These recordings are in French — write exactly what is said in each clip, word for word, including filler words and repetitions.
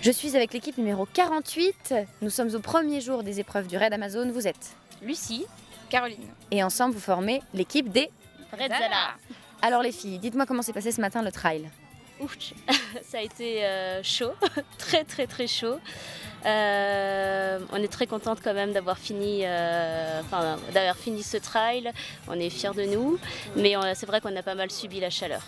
Je suis avec l'équipe numéro quarante-huit. Nous sommes au premier jour des épreuves du Raid Amazon. Vous êtes Lucie, Caroline. Et ensemble, vous formez l'équipe des Bretzala. Alors les filles, dites-moi comment s'est passé ce matin le trail. Ouf, ça a été euh, chaud, très très très chaud. Euh, on est très contente quand même d'avoir fini, euh, enfin, d'avoir fini ce trail. On est fiers de nous, mais on, c'est vrai qu'on a pas mal subi la chaleur.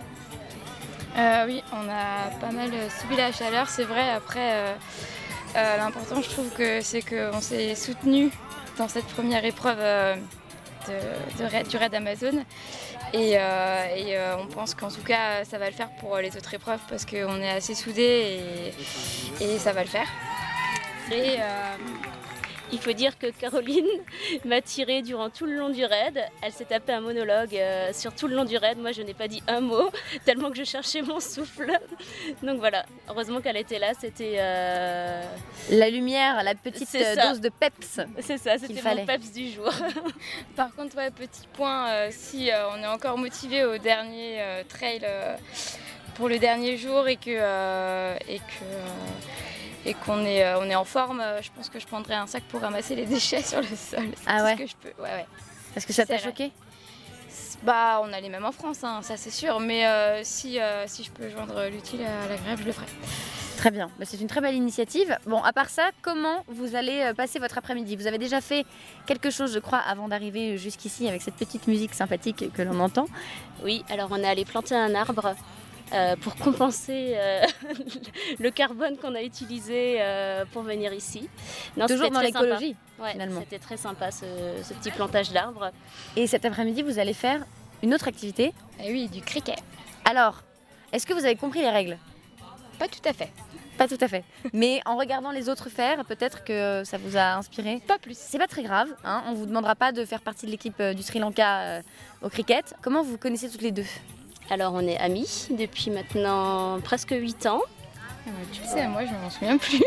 Euh, oui, on a pas mal subi la chaleur, c'est vrai. Après, euh, euh, l'important, je trouve que c'est qu'on s'est soutenu dans cette première épreuve euh, de, de raid, du Raid Amazon. Et, euh, et euh, on pense qu'en tout cas, ça va le faire pour les autres épreuves parce qu'on est assez soudés et, et ça va le faire. Et, euh, Il faut dire que Caroline m'a tirée durant tout le long du raid. Elle s'est tapée un monologue euh, sur tout le long du raid. Moi, je n'ai pas dit un mot, tellement que je cherchais mon souffle. Donc voilà, heureusement qu'elle était là. C'était... Euh... La lumière, la petite dose de peps. C'est ça, c'était mon peps du jour. Par contre, ouais, petit point, euh, si euh, on est encore motivé au dernier euh, trail euh, pour le dernier jour et que... Euh, et que euh, et qu'on est, euh, on est en forme, euh, je pense que je prendrai un sac pour ramasser les déchets sur le sol. C'est ah ouais tout ce que je peux. Ouais, ouais. Est-ce que ça t'a choqué ? Bah, on a les mêmes en France, hein, ça c'est sûr, mais euh, si, euh, si je peux joindre l'utile à l'agréable, je le ferai. Très bien, bah, c'est une très belle initiative. Bon, à part ça, comment vous allez passer votre après-midi ? Vous avez déjà fait quelque chose, je crois, avant d'arriver jusqu'ici avec cette petite musique sympathique que l'on entend ? Oui, alors on est allé planter un arbre. Euh, pour compenser euh, le carbone qu'on a utilisé euh, pour venir ici. Non, toujours dans l'écologie, ouais, finalement. C'était très sympa ce, ce petit plantage d'arbres. Et cet après-midi, vous allez faire une autre activité ? Eh oui, du cricket. Alors, est-ce que vous avez compris les règles ? Pas tout à fait. Pas tout à fait. Mais en regardant les autres faire, peut-être que ça vous a inspiré ? Pas plus. C'est pas très grave, hein, on vous demandera pas de faire partie de l'équipe du Sri Lanka euh, au cricket. Comment vous vous connaissez toutes les deux ? Alors on est amis depuis maintenant presque huit ans. Ah bah, tu sais, moi je m'en souviens plus.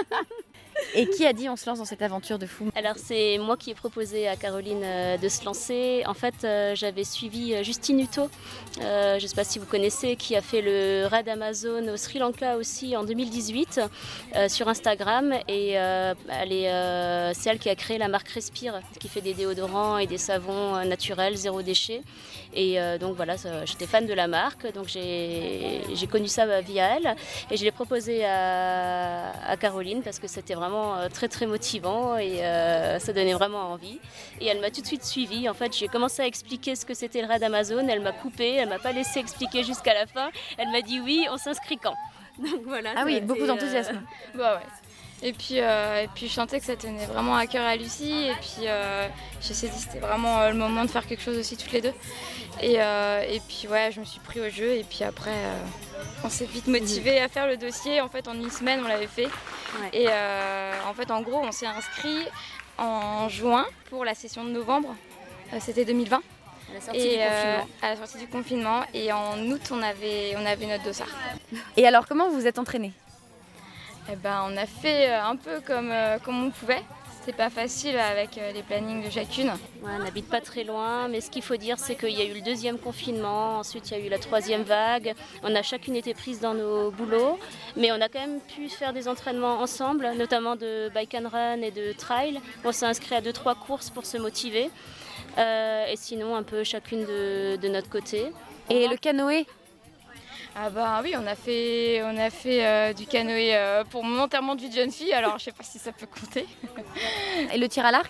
Et qui a dit on se lance dans cette aventure de fou ? Alors c'est moi qui ai proposé à Caroline euh, de se lancer. En fait euh, j'avais suivi euh, Justine Hutto, euh, je ne sais pas si vous connaissez, qui a fait le Raid Amazon au Sri Lanka aussi en deux mille dix-huit euh, sur Instagram. Et euh, elle est, euh, c'est elle qui a créé la marque Respire, qui fait des déodorants et des savons euh, naturels, zéro déchet. Et euh, donc voilà, ça, j'étais fan de la marque, donc j'ai, j'ai connu ça via elle. Et je l'ai proposé à, à Caroline parce que c'était vraiment très très motivant et euh, ça donnait vraiment envie. Et elle m'a tout de suite suivie. En fait, j'ai commencé à expliquer ce que c'était le Raid Amazon. Elle m'a coupé, elle m'a pas laissé expliquer jusqu'à la fin. Elle m'a dit oui, on s'inscrit quand. Donc voilà. Ah oui, beaucoup d'enthousiasme. Euh... Bah ouais. Et puis, euh, et puis je sentais que ça tenait vraiment à cœur à Lucie. Et puis euh, je me suis dit que c'était vraiment euh, le moment de faire quelque chose aussi toutes les deux. Et, euh, et puis ouais, je me suis pris au jeu. Et puis après, euh, on s'est vite motivé à faire le dossier. En fait, en une semaine, on l'avait fait. Ouais. Et euh, en fait, en gros, on s'est inscrit en juin pour la session de novembre. Euh, c'était deux mille vingt. À la sortie et, du confinement. Euh, à la sortie du confinement. Et en août, on avait, on avait notre dossard. Et alors, comment vous vous êtes entraînés ? Eh ben, on a fait un peu comme, euh, comme on pouvait. C'était pas facile avec euh, les plannings de chacune. Ouais, on n'habite pas très loin, mais ce qu'il faut dire, c'est qu'il y a eu le deuxième confinement, ensuite il y a eu la troisième vague. On a chacune été prises dans nos boulots, mais on a quand même pu faire des entraînements ensemble, notamment de bike and run et de trail. On s'est inscrit à deux trois courses pour se motiver, euh, et sinon un peu chacune de, de notre côté. Et le canoë ? Ah bah oui, on a fait, on a fait euh, du canoë euh, pour mon enterrement de vie de jeune fille, alors je sais pas si ça peut compter. Et le tir à l'arc ?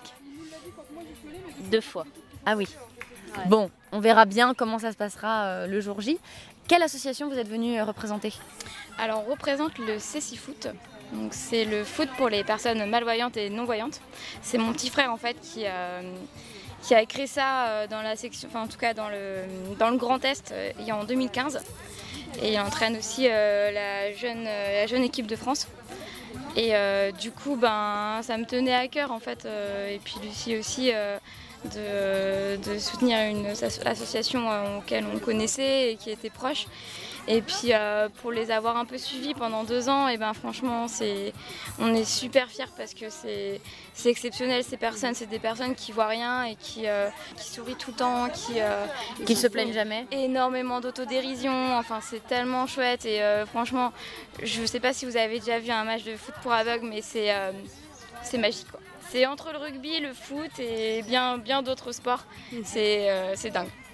Deux fois. Ah oui. Ouais. Bon, on verra bien comment ça se passera euh, le jour J. Quelle association vous êtes venue euh, représenter ? Alors on représente le Ceci Foot. Donc c'est le foot pour les personnes malvoyantes et non-voyantes. C'est mon petit frère en fait qui, euh, qui a créé ça dans la section, enfin en tout cas dans le, dans le Grand Est euh, il y a en deux mille quinze. Et il entraîne aussi euh, la, jeune, euh, la jeune équipe de France. Et euh, du coup, ben, ça me tenait à cœur en fait. Euh, et puis Lucie aussi, euh, de, de soutenir une association euh, auquel on connaissait et qui était proche. Et puis euh, pour les avoir un peu suivis pendant deux ans, et ben franchement, c'est, on est super fiers parce que c'est, c'est exceptionnel ces personnes. C'est des personnes qui voient rien et qui, euh, qui sourient tout le temps, qui, euh, Qui se plaignent jamais. Énormément d'autodérision. Enfin, c'est tellement chouette et euh, franchement, je sais pas si vous avez déjà vu un match de foot pour aveugles, mais c'est, euh, c'est magique, quoi. C'est entre le rugby, le foot et bien, bien d'autres sports. C'est, euh, c'est dingue.